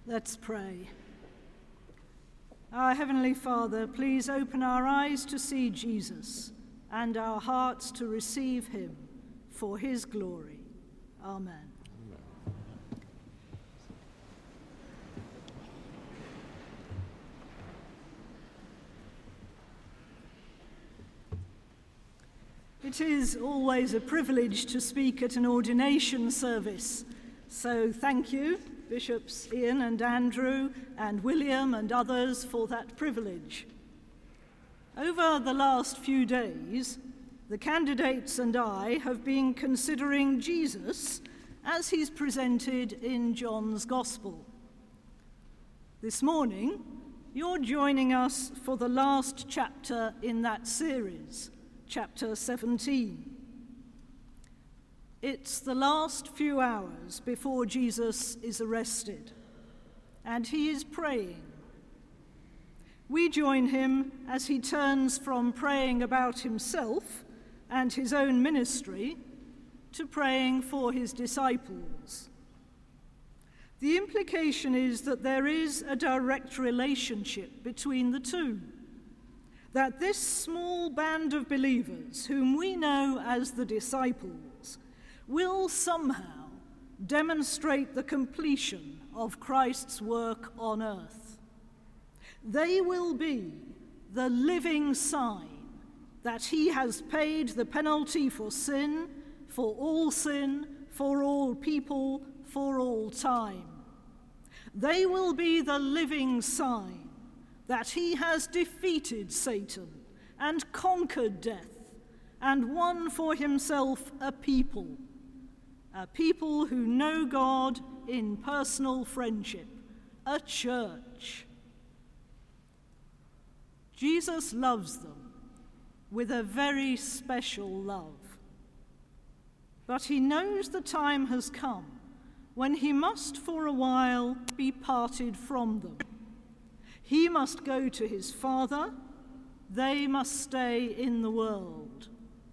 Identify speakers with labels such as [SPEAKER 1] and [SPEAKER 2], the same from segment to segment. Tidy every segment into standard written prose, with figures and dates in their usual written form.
[SPEAKER 1] Let's pray. Our Heavenly Father, please open our eyes to see Jesus and our hearts to receive him for his glory. Amen. It is always a privilege to speak at an ordination service, so thank you, Bishops Ian and Andrew and William and others, for that privilege. Over the last few days, the candidates and I have been considering Jesus as he's presented in John's Gospel. This morning, you're joining us for the last chapter in that series, chapter 17. It's the last few hours before Jesus is arrested, and he is praying. We join him as he turns from praying about himself and his own ministry to praying for his disciples. The implication is that there is a direct relationship between the two, that this small band of believers, whom we know as the disciples, will somehow demonstrate the completion of Christ's work on earth. They will be the living sign that he has paid the penalty for sin, for all people, for all time. They will be the living sign that he has defeated Satan and conquered death and won for himself a people who know God in personal friendship, a church. Jesus loves them with a very special love. But he knows the time has come when he must for a while be parted from them. He must go to his Father, they must stay in the world.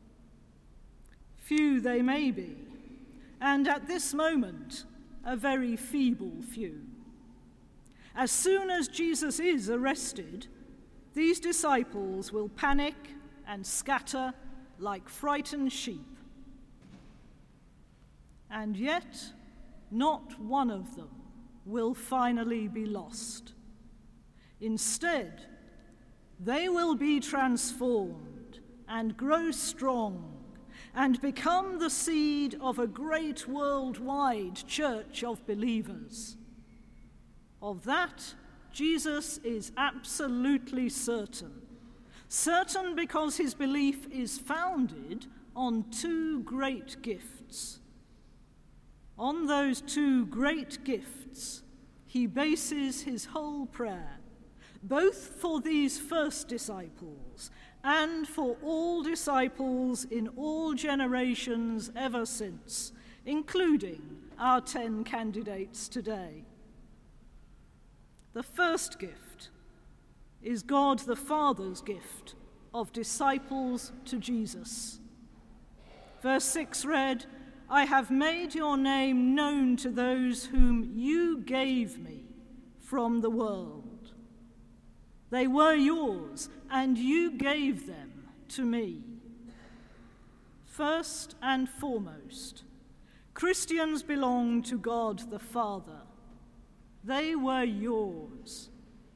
[SPEAKER 1] Few they may be, and at this moment, a very feeble few. As soon as Jesus is arrested, these disciples will panic and scatter like frightened sheep. And yet, not one of them will finally be lost. Instead, they will be transformed and grow strong and become the seed of a great worldwide church of believers. Of that, Jesus is absolutely certain. Certain because his belief is founded on two great gifts. On those two great gifts, he bases his whole prayer, both for these first disciples and for all disciples in all generations ever since, including our 10 candidates today. The first gift is God the Father's gift of disciples to Jesus. Verse 6 read, "I have made your name known to those whom you gave me from the world. They were yours, and you gave them to me." First and foremost, Christians belong to God the Father. They were yours.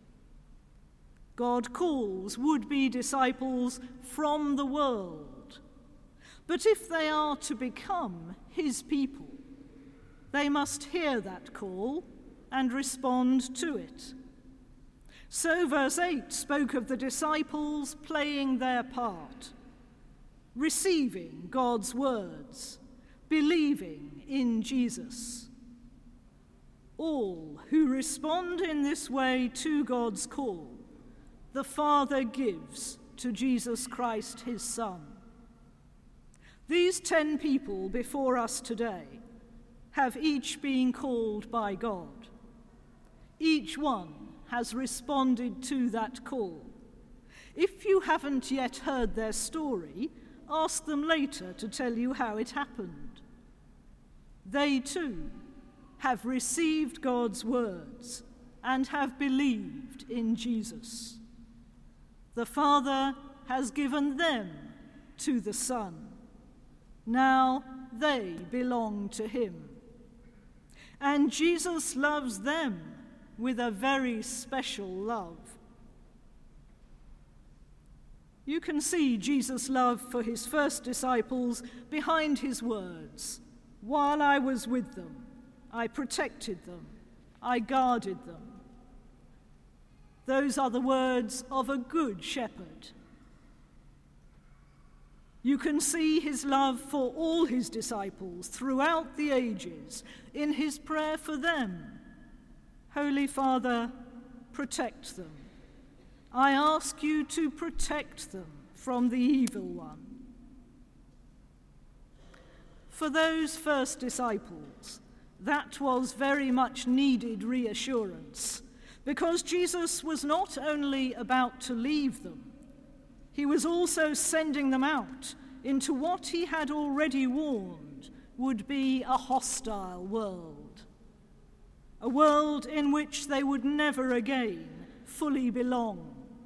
[SPEAKER 1] God calls would-be disciples from the world. But if they are to become his people, they must hear that call and respond to it. So verse 8 spoke of the disciples playing their part, receiving God's words, believing in Jesus. All who respond in this way to God's call, the Father gives to Jesus Christ, his Son. These 10 people before us today have each been called by God. Each one has responded to that call. If you haven't yet heard their story, ask them later to tell you how it happened. They too have received God's words and have believed in Jesus. The Father has given them to the Son. Now they belong to him. And Jesus loves them with a very special love. You can see Jesus' love for his first disciples behind his words. While I was with them, I protected them, I guarded them. Those are the words of a good shepherd. You can see his love for all his disciples throughout the ages in his prayer for them. Holy Father, protect them. I ask you to protect them from the evil one. For those first disciples, that was very much needed reassurance, because Jesus was not only about to leave them, he was also sending them out into what he had already warned would be a hostile world, a world in which they would never again fully belong.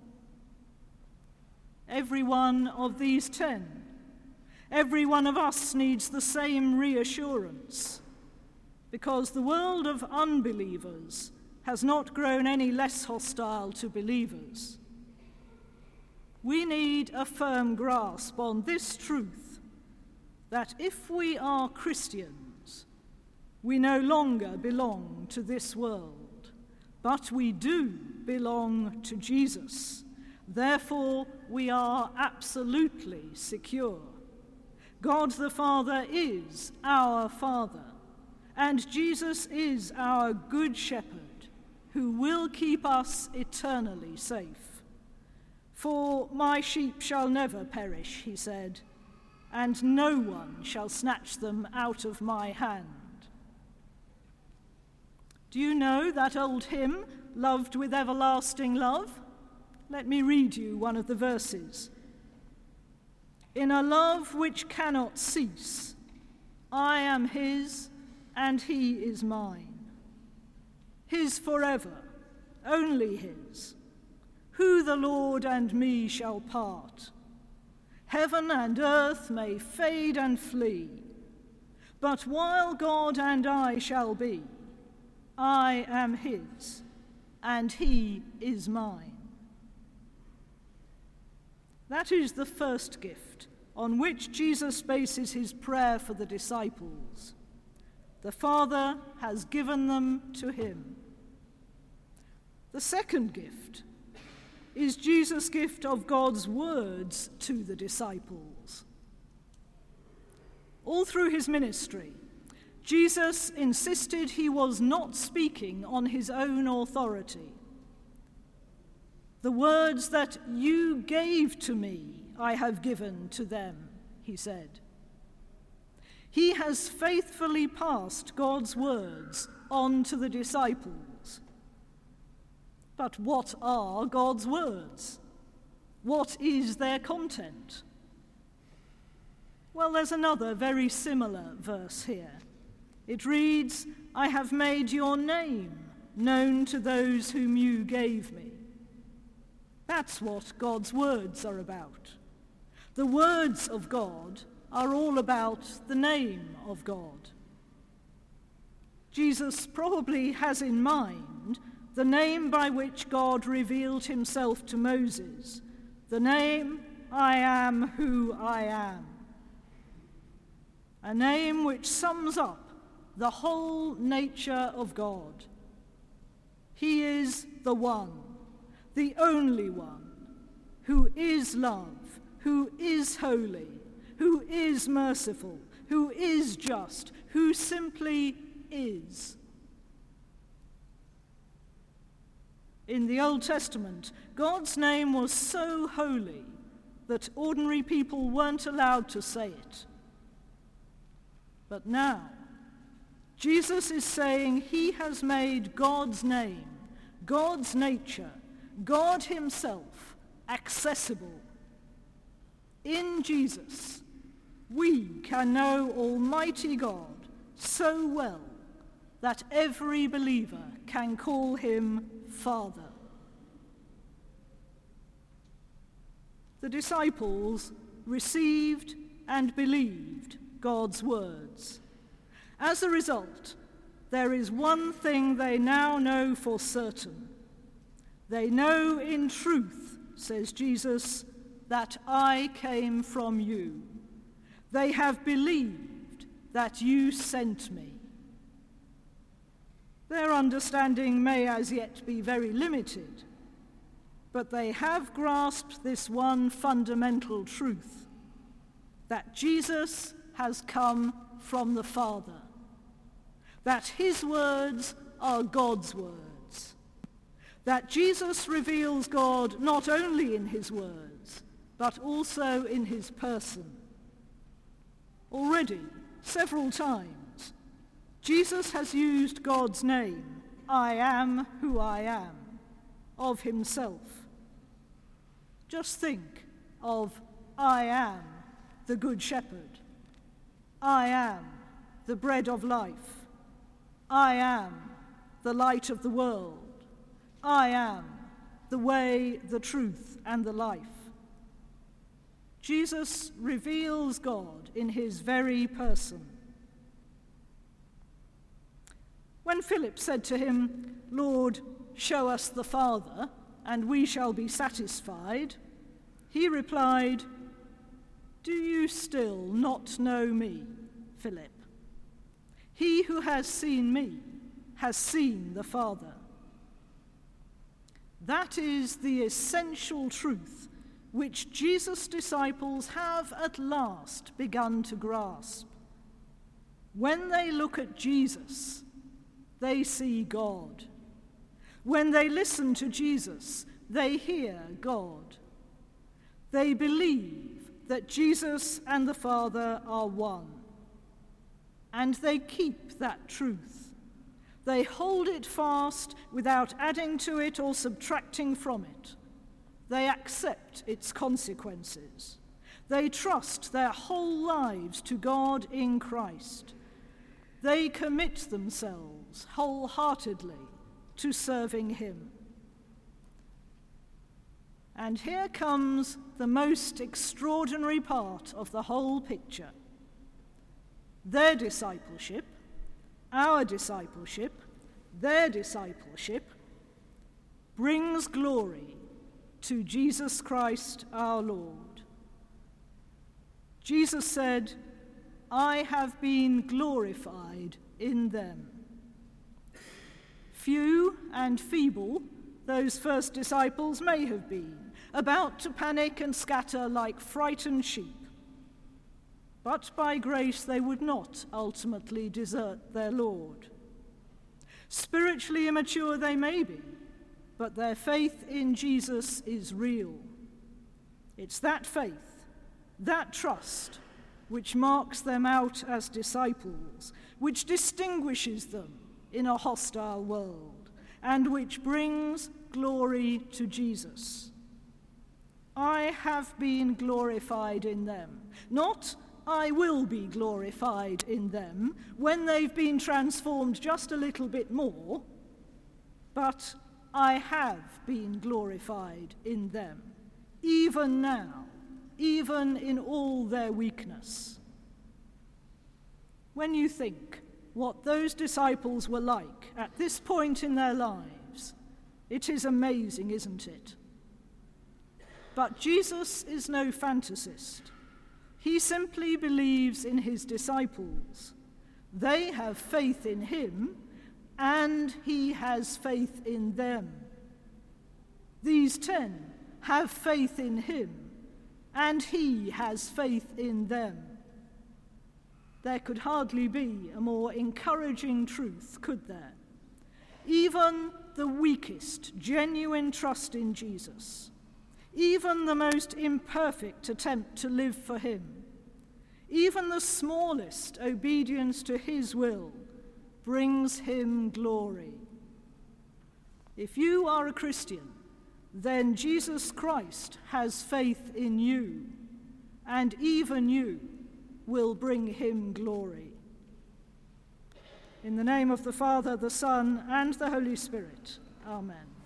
[SPEAKER 1] Every one of these 10, every one of us needs the same reassurance, because the world of unbelievers has not grown any less hostile to believers. We need a firm grasp on this truth, that if we are Christians, we no longer belong to this world, but we do belong to Jesus. Therefore, we are absolutely secure. God the Father is our Father, and Jesus is our good shepherd, who will keep us eternally safe. For my sheep shall never perish, he said, and no one shall snatch them out of my hand. Do you know that old hymn, Loved with Everlasting Love? Let me read you one of the verses. In a love which cannot cease, I am his and he is mine. His forever, only his. Who the Lord and me shall part? Heaven and earth may fade and flee, but while God and I shall be, I am his, and he is mine. That is the first gift on which Jesus bases his prayer for the disciples. The Father has given them to him. The second gift is Jesus' gift of God's words to the disciples. All through his ministry, Jesus insisted he was not speaking on his own authority. The words that you gave to me, I have given to them, he said. He has faithfully passed God's words on to the disciples. But what are God's words? What is their content? Well, there's another very similar verse here. It reads, I have made your name known to those whom you gave me. That's what God's words are about. The words of God are all about the name of God. Jesus probably has in mind the name by which God revealed himself to Moses, the name, I am who I am. A name which sums up the whole nature of God. He is the one, the only one, who is love, who is holy, who is merciful, who is just, who simply is. In the Old Testament, God's name was so holy that ordinary people weren't allowed to say it. But now, Jesus is saying he has made God's name, God's nature, God himself accessible. In Jesus, we can know Almighty God so well that every believer can call him Father. The disciples received and believed God's words. As a result, there is one thing they now know for certain. They know in truth, says Jesus, that I came from you. They have believed that you sent me. Their understanding may as yet be very limited, but they have grasped this one fundamental truth, that Jesus has come from the Father, that his words are God's words, that Jesus reveals God not only in his words, but also in his person. Already, several times, Jesus has used God's name, I am who I am, of himself. Just think of I am the Good Shepherd. I am the bread of life. I am the light of the world. I am the way, the truth, and the life. Jesus reveals God in his very person. When Philip said to him, Lord, show us the Father, and we shall be satisfied, he replied, do you still not know me, Philip? He who has seen me has seen the Father. That is the essential truth which Jesus' disciples have at last begun to grasp. When they look at Jesus, they see God. When they listen to Jesus, they hear God. They believe that Jesus and the Father are one. And they keep that truth. They hold it fast without adding to it or subtracting from it. They accept its consequences. They trust their whole lives to God in Christ. They commit themselves wholeheartedly to serving him. And here comes the most extraordinary part of the whole picture. Their discipleship, our discipleship, their discipleship brings glory to Jesus Christ our Lord. Jesus said, I have been glorified in them. Few and feeble those first disciples may have been, about to panic and scatter like frightened sheep. But by grace they would not ultimately desert their Lord. Spiritually immature they may be, but their faith in Jesus is real. It's that faith, that trust, which marks them out as disciples, which distinguishes them in a hostile world, and which brings glory to Jesus. I have been glorified in them, not I will be glorified in them when they've been transformed just a little bit more, but I have been glorified in them, even now, even in all their weakness. When you think what those disciples were like at this point in their lives, it is amazing, isn't it? But Jesus is no fantasist. He simply believes in his disciples. They have faith in him, and he has faith in them. These 10 have faith in him, and he has faith in them. There could hardly be a more encouraging truth, could there? Even the weakest, genuine trust in Jesus, even the most imperfect attempt to live for him, even the smallest obedience to his will brings him glory. If you are a Christian, then Jesus Christ has faith in you, and even you will bring him glory. In the name of the Father, the Son, and the Holy Spirit. Amen.